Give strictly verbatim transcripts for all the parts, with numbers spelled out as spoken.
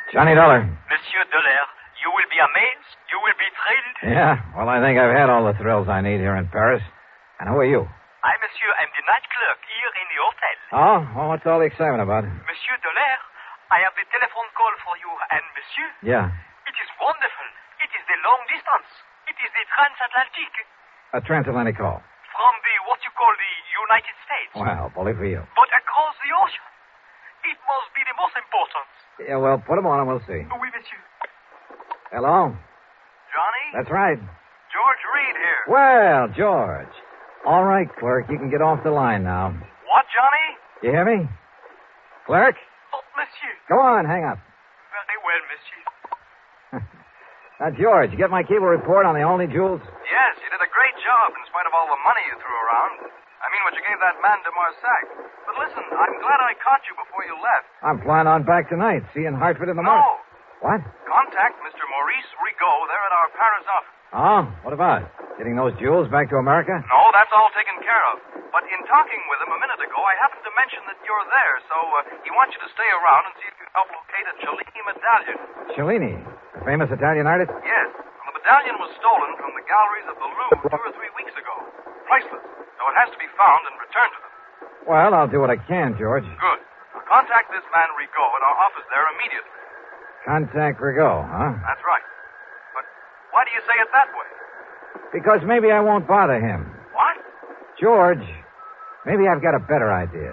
Johnny Dollar. Monsieur Dollar, you will be amazed. You will be thrilled. Yeah, well, I think I've had all the thrills I need here in Paris. And who are you? I, monsieur, am the night clerk here in the hotel. Oh? Well, what's all the excitement about? Monsieur Dollar, I have the telephone call for you. And, monsieur? Yeah. It is wonderful. It is the long distance. It is the transatlantic. A transatlantic call. From the, what you call the United States. Well, bully for you. But across the ocean. It must be the most important. Yeah, well, put them on and we'll see. Oui, monsieur. Hello? Johnny? That's right. George Reed here. Well, George. All right, clerk, you can get off the line now. What, Johnny? You hear me? Clerk? Oh, monsieur. Go on, hang up. Very well, monsieur. Now, George, you get my cable report on the Only Jewels? Yes, you did a great job in spite of all the money you threw around. I mean, what you gave that man de Marsac. But listen, I'm glad I caught you before you left. I'm flying on back tonight. See you in Hartford in the morning. No. What? Contact Mister Maurice Rigaud there at our Paris office. Oh, what about? Getting those jewels back to America? No, that's all taken care of. But in talking with him a minute ago, I happened to mention that you're there, so uh, he wants you to stay around and see if you can help locate a Cellini medallion. Cellini, the famous Italian artist? Yes. And the medallion was stolen from the galleries of the Louvre two or three weeks ago. Priceless. So it has to be found and returned to them. Well, I'll do what I can, George. Good. Now contact this man Rigaud at our office there immediately. Contact Rigaud, huh? That's right. But why do you say it that way? Because maybe I won't bother him. What? George, maybe I've got a better idea.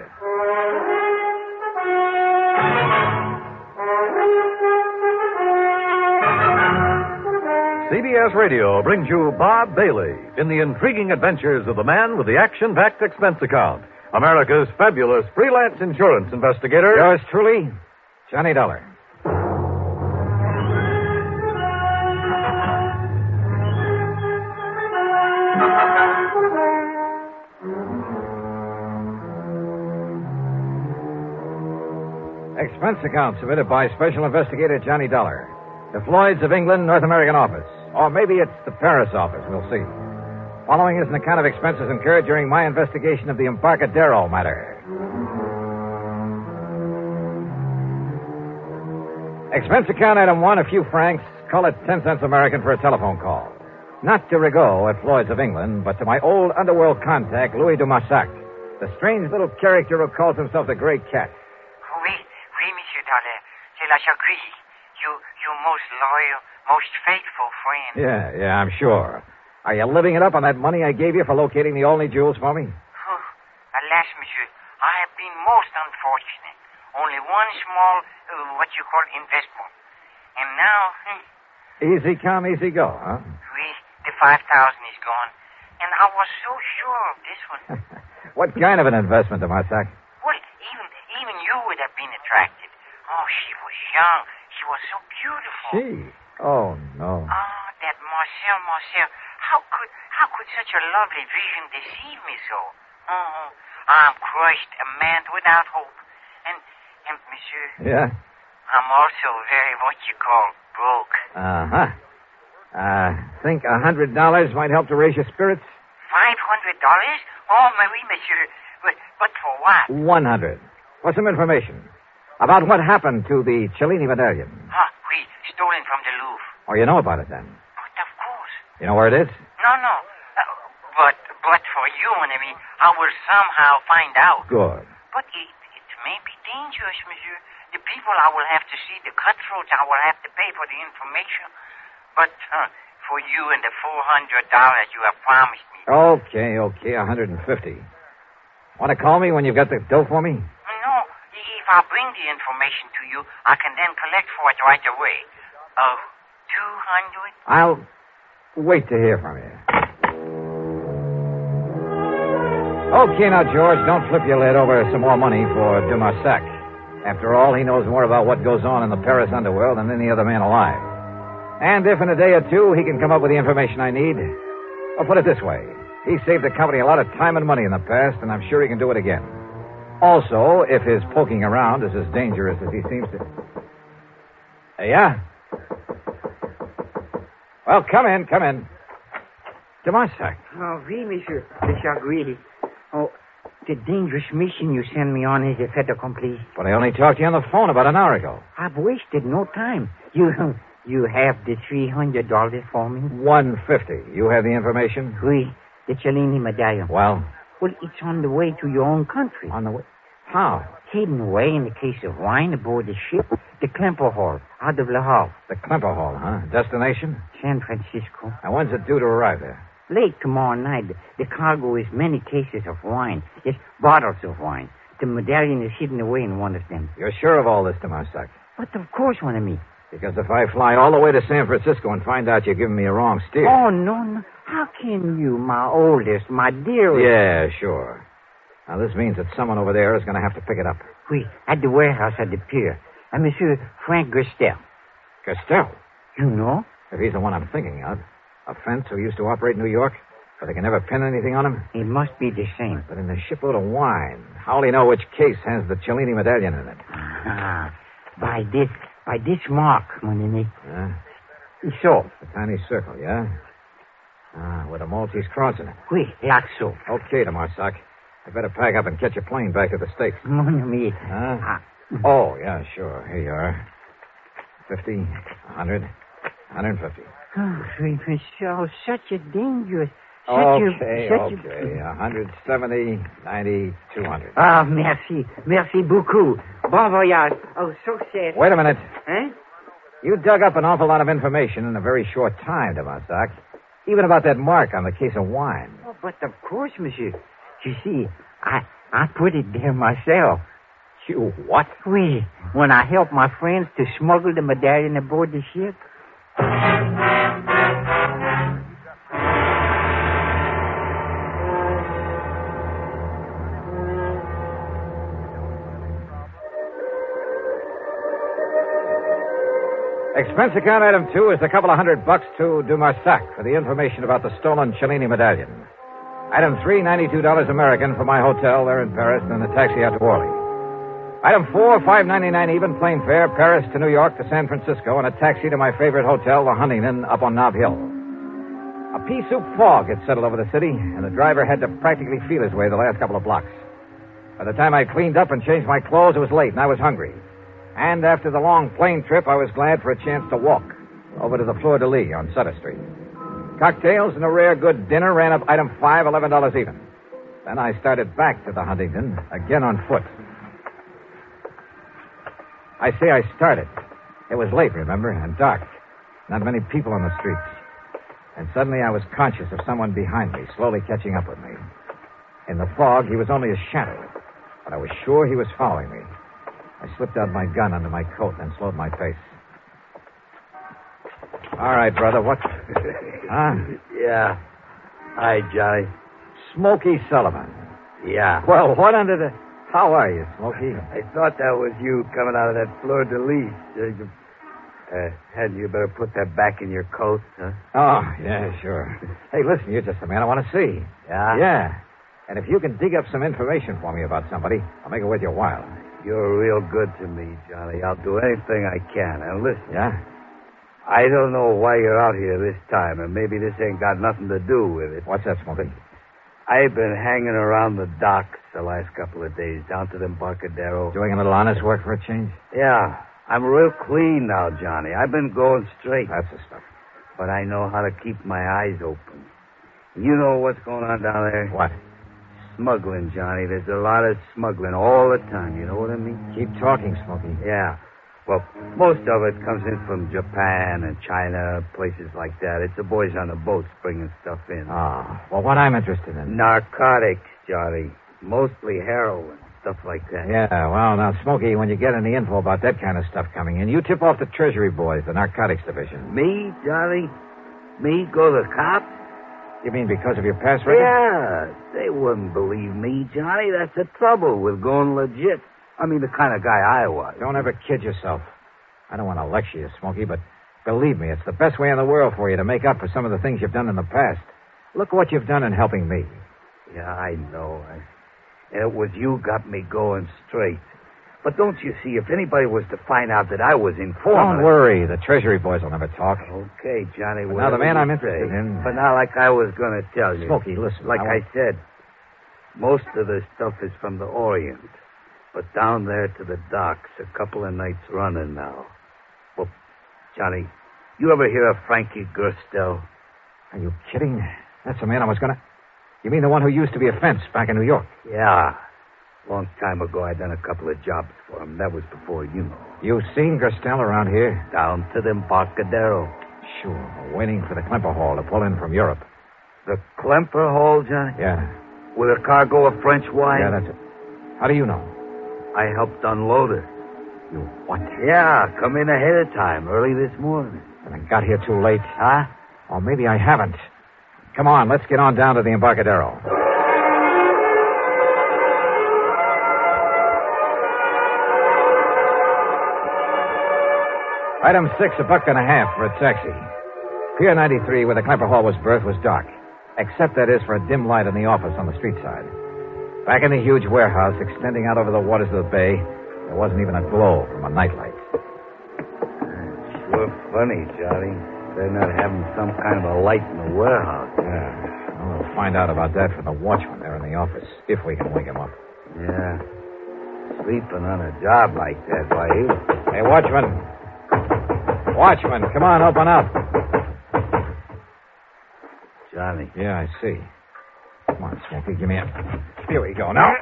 C B S Radio brings you Bob Bailey in the intriguing adventures of the man with the action-packed expense account, America's fabulous freelance insurance investigator. Yours truly, Johnny Dollar. Expense account submitted by Special Investigator Johnny Dollar. The Floyds of England, North American office. Or maybe it's the Paris office. We'll see. Following is an account of expenses incurred during my investigation of the Embarcadero matter. Expense account item one, a few francs. Call it ten cents American for a telephone call. Not to Rigaud at Floyd's of England, but to my old underworld contact, Louis de Marsac, the strange little character who calls himself the Grey Cat. Oui, oui, Monsieur Dollar. C'est la Jacquerie. You, you most loyal, most faithful friend. Yeah, yeah, I'm sure. Are you living it up on that money I gave you for locating the Olney jewels for me? Oh, alas, Monsieur, I have been most unfortunate. Only one small, uh, what you call, investment. And now... Hmm, easy come, easy go, huh? Oui, the five thousand is gone. And I was so sure of this one. What kind of an investment, de Marsac? Well, even, even you would have been attracted. Oh, she was young. She was so beautiful. She? Oh, no. Ah, that Marcel, Marcel. How could, how could such a lovely vision deceive me so? Oh, I'm crushed, a man without hope. And, and, Monsieur... Yeah? I'm also very, what you call, broke. Uh-huh. Uh, think a hundred dollars might help to raise your spirits? Five hundred dollars? Oh, oui, Monsieur. But, but for what? One hundred. For some information. About what happened to the Cellini medallion. Ah, oui, stolen from the Louvre. Oh, you know about it, then? But of course. You know where it is? No, no. Uh, but, but for you, mon ami, I will somehow find out. Good. But it, it may be dangerous, Monsieur. The people I will have to see, the cutthroats I will have to pay for the information. But uh, for you and the four hundred dollars you have promised me. Okay, okay, one hundred fifty. Want to call me when you've got the dough for me? No, if I bring the information to you, I can then collect for it right away. Oh, two hundred? I'll wait to hear from you. Okay, now, George, don't flip your lid over some more money for de Marsac. After all, he knows more about what goes on in the Paris underworld than any other man alive. And if in a day or two he can come up with the information I need, I'll put it this way. He saved the company a lot of time and money in the past, and I'm sure he can do it again. Also, if his poking around is as dangerous as he seems to... Uh, yeah? Well, come in, come in. De Marsac. Oh, oui, Monsieur de Chagouille. Oh, a dangerous mission you send me on as a fait accompli. But I only talked to you on the phone about an hour ago. I've wasted no time. You you have the three hundred dollars for me? One fifty. You have the information? Oui, the Cellini medallion. Well? Well, it's on the way to your own country. On the way? How? Hidden away in the case of wine aboard the ship, the Klemper Hall, out of Le Havre. The Klemper Hall, huh? Destination? San Francisco. And when's it due to arrive there? Late tomorrow night. The cargo is many cases of wine. Yes, bottles of wine. The medallion is hidden away in one of them. You're sure of all this, Tomasak? But of course, one of me. Because if I fly all the way to San Francisco and find out you're giving me a wrong steer... Oh, no, no. How can you, my oldest, my dearest... Yeah, sure. Now, this means that someone over there is going to have to pick it up. Oui, at the warehouse at the pier. And Monsieur Frank Gestel. Gestel? You know? If he's the one I'm thinking of. A fence who used to operate in New York, but they can never pin anything on him? It must be the same. But in the shipload of wine, how'll he know which case has the Cellini medallion in it? Ah, by this, by this mark, mon ami. Yeah? So. A tiny circle, yeah? Ah, with a Maltese cross in it. Oui, like so. Okay, Tomasak. I better pack up and catch a plane back to the States. Mon ami. Huh? Ah. Oh, yeah, sure. Here you are. Fifty, a hundred, a hundred and fifty. Oh, sweet Michelle, such a dangerous... Such Okay, a, such okay. A hundred seventy, ninety, two hundred. Ah, merci. Merci beaucoup. Bon voyage. Oh, success. Wait a minute. Huh? You dug up an awful lot of information in a very short time, Tomasak. Even about that mark on the case of wine. Oh, but of course, monsieur. You see, I I put it there myself. You what? Oui, when I helped my friends to smuggle the medallion aboard the ship. Expense account item two is a couple of hundred bucks to Dumarsac for the information about the stolen Cellini medallion. Item three, ninety-two dollars American for my hotel there in Paris and the taxi out to Orly. Item four, five ninety-nine even plane fare, Paris to New York to San Francisco, and a taxi to my favorite hotel, the Huntington, up on Nob Hill. A pea soup fog had settled over the city, and the driver had to practically feel his way the last couple of blocks. By the time I cleaned up and changed my clothes, it was late, and I was hungry. And after the long plane trip, I was glad for a chance to walk over to the Fleur de Lis on Sutter Street. Cocktails and a rare good dinner ran up item five, eleven dollars even. Then I started back to the Huntington, again on foot. I say I started. It was late, remember, and dark. Not many people on the streets. And suddenly I was conscious of someone behind me, slowly catching up with me. In the fog, he was only a shadow, but I was sure he was following me. I slipped out my gun under my coat and slowed my pace. All right, brother, what? Huh? Yeah. Hi, Johnny. Smokey Sullivan. Yeah. Well, what under the... How are you, Smokey? I thought that was you coming out of that Fleur de Lis. Uh, uh, hadn't you better put that back in your coat, huh? Oh, yeah, sure. Hey, listen, you're just the man I want to see. Yeah? Yeah. And if you can dig up some information for me about somebody, I'll make it worth your while. You're real good to me, Johnny. I'll do anything I can. And listen. Yeah? I don't know why you're out here this time, and maybe this ain't got nothing to do with it. What's that, Smokey? I've been hanging around the docks the last couple of days, down to the Embarcadero. Doing a little honest work for a change? Yeah. I'm real clean now, Johnny. I've been going straight. That's the stuff. But I know how to keep my eyes open. You know what's going on down there? What? Smuggling, Johnny. There's a lot of smuggling all the time. You know what I mean? Keep talking, Smokey. Yeah. Well, most of it comes in from Japan and China, places like that. It's the boys on the boats bringing stuff in. Ah, well, what I'm interested in... Narcotics, Johnny. Mostly heroin, stuff like that. Yeah, well, now, Smokey, when you get any info about that kind of stuff coming in, you tip off the Treasury boys, the narcotics division. Me, Johnny? Me go to the cops? You mean because of your past record? Yeah, they wouldn't believe me, Johnny. That's the trouble with going legit. I mean, the kind of guy I was. Don't ever kid yourself. I don't want to lecture you, Smokey, but believe me, it's the best way in the world for you to make up for some of the things you've done in the past. Look what you've done in helping me. Yeah, I know. I, and it was you got me going straight. But don't you see, if anybody was to find out that I was informed... Don't worry. The Treasury boys will never talk. Okay, Johnny. Now, the man I'm interested say. in... But not like I was going to tell you. Smokey, listen. Like I, I, said, Most of the stuff is from the Orient. But down there to the docks, a couple of nights running now. Well, Johnny, you ever hear of Frankie Gerstel? Are you kidding? That's the man I was gonna... You mean the one who used to be a fence back in New York? Yeah. Long time ago, I done a couple of jobs for him. That was before you know. You seen Gerstel around here? Down to the Embarcadero. Sure. Waiting for the Klemper Hall to pull in from Europe. The Klemper Hall, Johnny? Yeah. With a cargo of French wine? Yeah, that's it. How do you know? I helped unload it. You what? Yeah, come in ahead of time, early this morning. And I got here too late. Huh? Or maybe I haven't. Come on, let's get on down to the Embarcadero. Item six, a buck and a half for a taxi. Pier ninety-three, where the Klemper Hall was berthed, was dark. Except, that is, for a dim light in the office on the street side. Back in the huge warehouse, extending out over the waters of the bay, there wasn't even a glow from a nightlight. Sure funny, Johnny. They're not having some kind of a light in the warehouse. Yeah. Well, we'll find out about that from the watchman there in the office, if we can wake him up. Yeah. Sleeping on a job like that, why, he... Hey, watchman. Watchman, come on, open up. Johnny. Yeah, I see. Come on, Smokey, give me a... Here we go now.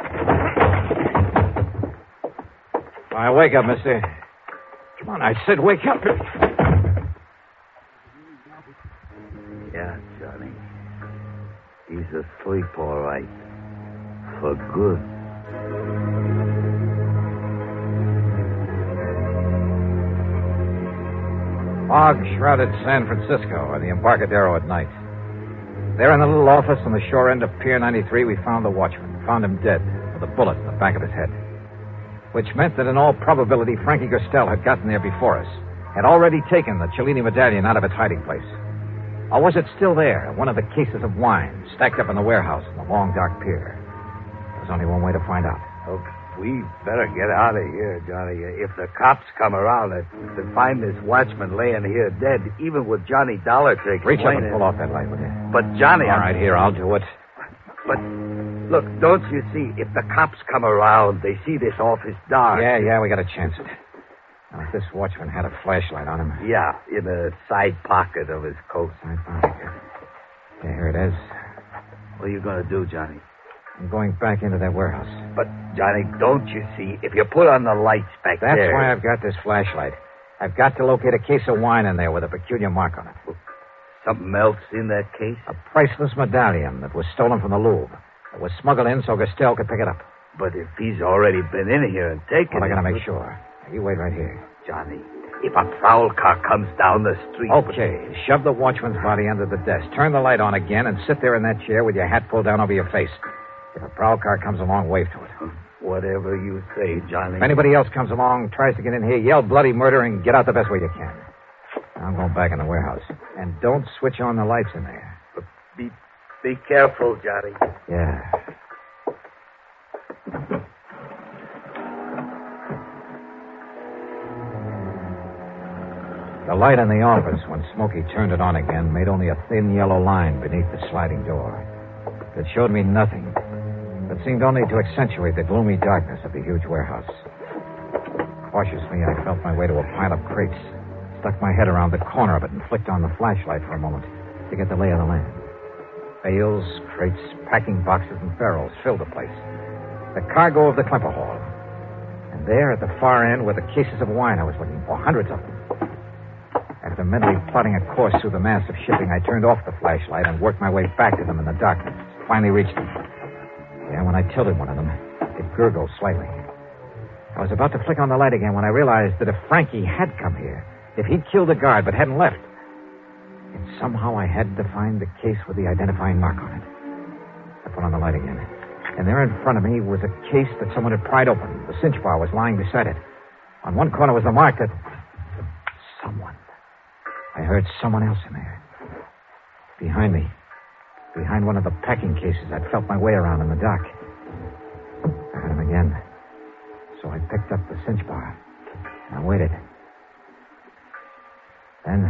All right, wake up, mister. Come on, I said wake up. Yeah, Johnny. He's asleep, all right. For good. Fog-shrouded San Francisco, or the Embarcadero at night. There in the little office on the shore end of Pier ninety-three, we found the watchman. Found him dead, with a bullet in the back of his head. Which meant that in all probability, Frankie Gerstel had gotten there before us, had already taken the Cellini medallion out of its hiding place. Or was it still there, one of the cases of wine, stacked up in the warehouse in the long, dark pier? There's only one way to find out. Oh, we better get out of here, Johnny. If the cops come around and to find this watchman laying here dead, even with Johnny Dollartrick... Reach up and pull off that light, will you? But, Johnny... All I'm... right, here, I'll do it. But, look, don't you see, if the cops come around, they see this office dark. Yeah, yeah, we got a chance at it. Now, if this watchman had a flashlight on him... Yeah, in the side pocket of his coat. Side pocket. Yeah, here it is. What are you going to do, Johnny? I'm going back into that warehouse. But, Johnny, don't you see, if you put on the lights back That's there... That's why I've got this flashlight. I've got to locate a case of wine in there with a peculiar mark on it. Something else in that case? A priceless medallion that was stolen from the Louvre. It was smuggled in so Gerstel could pick it up. But if he's already been in here and taken well, I it... gotta make sure. You wait right here. Johnny, if a prowl car comes down the street... Okay, shove the watchman's body under the desk. Turn the light on again and sit there in that chair with your hat pulled down over your face. If a prowl car comes along, wave to it. Whatever you say, Johnny. If anybody else comes along, tries to get in here, yell bloody murder and get out the best way you can. I'm going back in the warehouse. And don't switch on the lights in there. But be, be careful, Johnny. Yeah. The light in the office, when Smokey turned it on again, made only a thin yellow line beneath the sliding door. It showed me nothing, but seemed only to accentuate the gloomy darkness of the huge warehouse. Cautiously, I felt my way to a pile of crates, stuck my head around the corner of it, and flicked on the flashlight for a moment to get the lay of the land. Bales, crates, packing boxes, and barrels filled the place. The cargo of the Klemper Hall. And there at the far end were the cases of wine I was looking for, hundreds of them. After mentally plotting a course through the mass of shipping, I turned off the flashlight and worked my way back to them in the darkness. Finally reached them. Yeah, when I tilted one of them, it gurgled slightly. I was about to flick on the light again when I realized that if Frankie had come here, if he'd killed the guard but hadn't left, then somehow I had to find the case with the identifying mark on it. I put on the light again. And there in front of me was a case that someone had pried open. The cinch bar was lying beside it. On one corner was the mark that... Someone. I heard someone else in there. Behind me. Behind one of the packing cases, I'd felt my way around in the dark. I heard him again. So I picked up the cinch bar. And I waited. Then...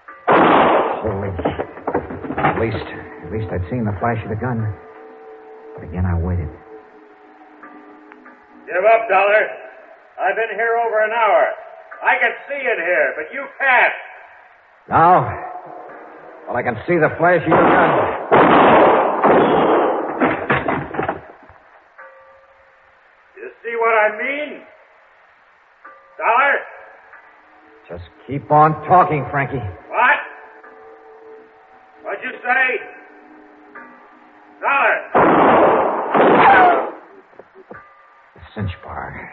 Holy... At least... At least I'd seen the flash of the gun. But again, I waited. Give up, Dollar. I've been here over an hour. I can see in here, but you can't. Now? Well, I can see the flash of your gun. You see what I mean? Dollar? Just keep on talking, Frankie. What? What'd you say? Dollar! The cinch bar.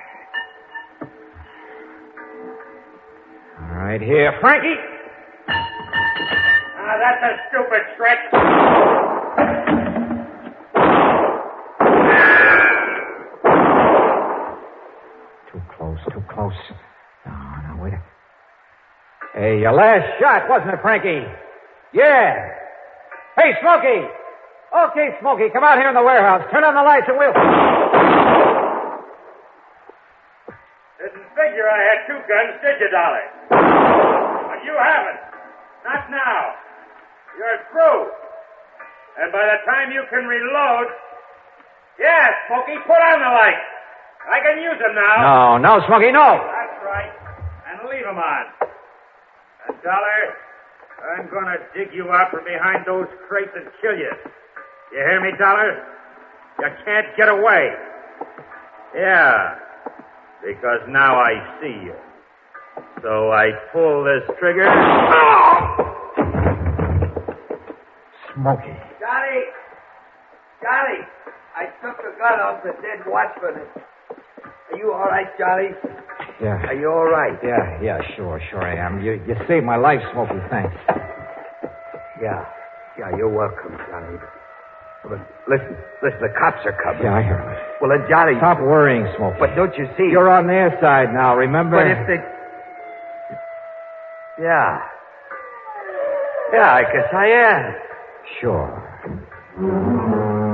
All right, here, Frankie. Ah, that's a stupid trick. Too close, too close. No, no, wait a... Hey, your last shot, wasn't it, Frankie? Yeah. Hey, Smokey! Okay, Smokey, come out here in the warehouse. Turn on the lights and we'll... Didn't figure I had two guns, did you, Dolly? But you haven't. Not now. You're through. And by the time you can reload... Yeah, Smokey, put on the lights. I can use them now. No, no, Smokey, no. That's right. And leave them on. And, Dollar, I'm going to dig you out from behind those crates and kill you. You hear me, Dollar? You can't get away. Yeah, because now I see you. So I pull this trigger. Smokey. Johnny! Johnny! I took the gun off the dead watchman. Are you all right, Johnny? Yeah. Are you all right? Yeah, yeah, sure, sure I am. You you saved my life, Smokey, thanks. Yeah. Yeah, you're welcome, Johnny. But listen, listen, the cops are coming. Yeah, I heard it. Well, then, Johnny... Stop worrying, Smokey. But don't you see... You're on their side now, remember? But if they... Yeah. Yeah, I guess I am. Sure.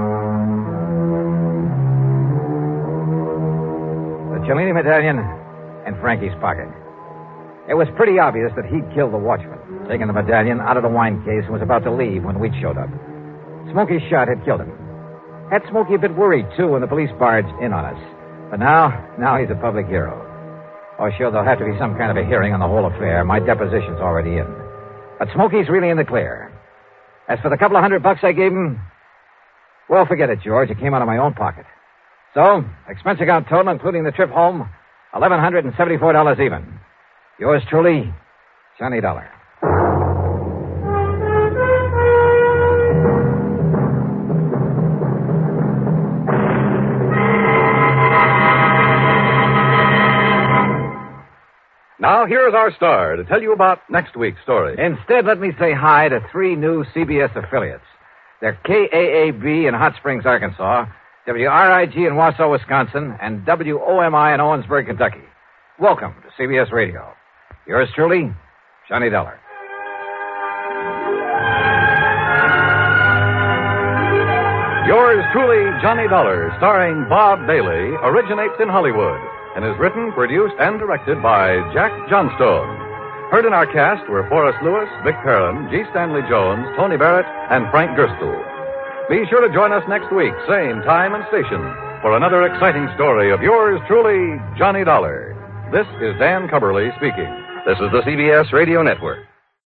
The Cellini medallion in Frankie's pocket. It was pretty obvious that he'd killed the watchman, taken the medallion out of the wine case and was about to leave when Wheat showed up. Smokey's shot had killed him. Had Smokey a bit worried, too, when the police barged in on us. But now, now he's a public hero. Oh, sure, there'll have to be some kind of a hearing on the whole affair. My deposition's already in. But Smokey's really in the clear. As for the couple of hundred bucks I gave him, well, forget it, George. It came out of my own pocket. So, expense account total, including the trip home, eleven hundred seventy-four dollars even. Yours truly, Johnny Dollar. Now, here's our star to tell you about next week's story. Instead, let me say hi to three new C B S affiliates. They're K A A B in Hot Springs, Arkansas, W R I G in Wausau, Wisconsin, and W O M I in Owensburg, Kentucky. Welcome to C B S Radio. Yours truly, Johnny Dollar. Yours truly, Johnny Dollar, starring Bob Bailey, originates in Hollywood and is written, produced, and directed by Jack Johnstone. Heard in our cast were Forrest Lewis, Vic Perrin, G. Stanley Jones, Tony Barrett, and Frank Gerstle. Be sure to join us next week, same time and station, for another exciting story of yours truly, Johnny Dollar. This is Dan Cubberly speaking. This is the C B S Radio Network.